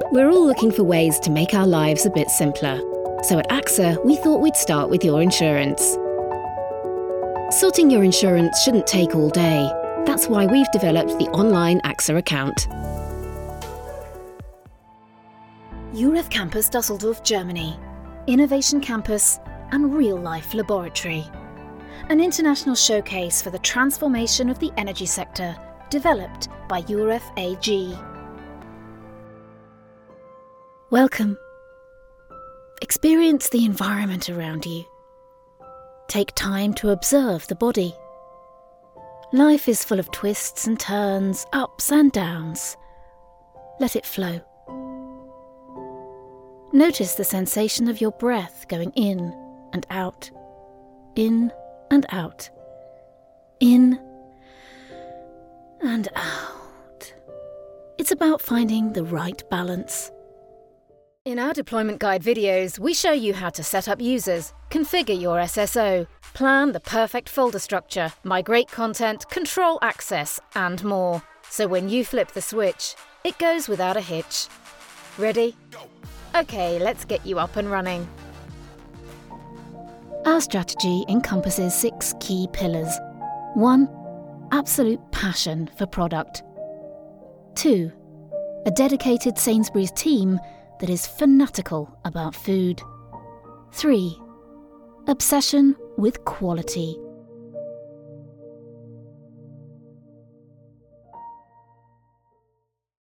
We're all looking for ways to make our lives a bit simpler. So at AXA, we thought we'd start with your insurance. Sorting your insurance shouldn't take all day. That's why we've developed the online AXA account. EUREF Campus Dusseldorf, Germany. Innovation campus and real-life laboratory. An international showcase for the transformation of the energy sector, developed by EUREF AG. Welcome. Experience the environment around you. Take time to observe the body. Life is full of twists and turns, ups and downs. Let it flow. Notice the sensation of your breath going in and out, in and out, in and out. It's about finding the right balance. In our deployment guide videos, we show you how to set up users, configure your SSO, plan the perfect folder structure, migrate content, control access, and more. So when you flip the switch, it goes without a hitch. Ready? Okay, let's get you up and running. Our strategy encompasses 6 key pillars. 1. Absolute passion for product. 2. A dedicated Sainsbury's team that is fanatical about food. 3. Obsession with quality.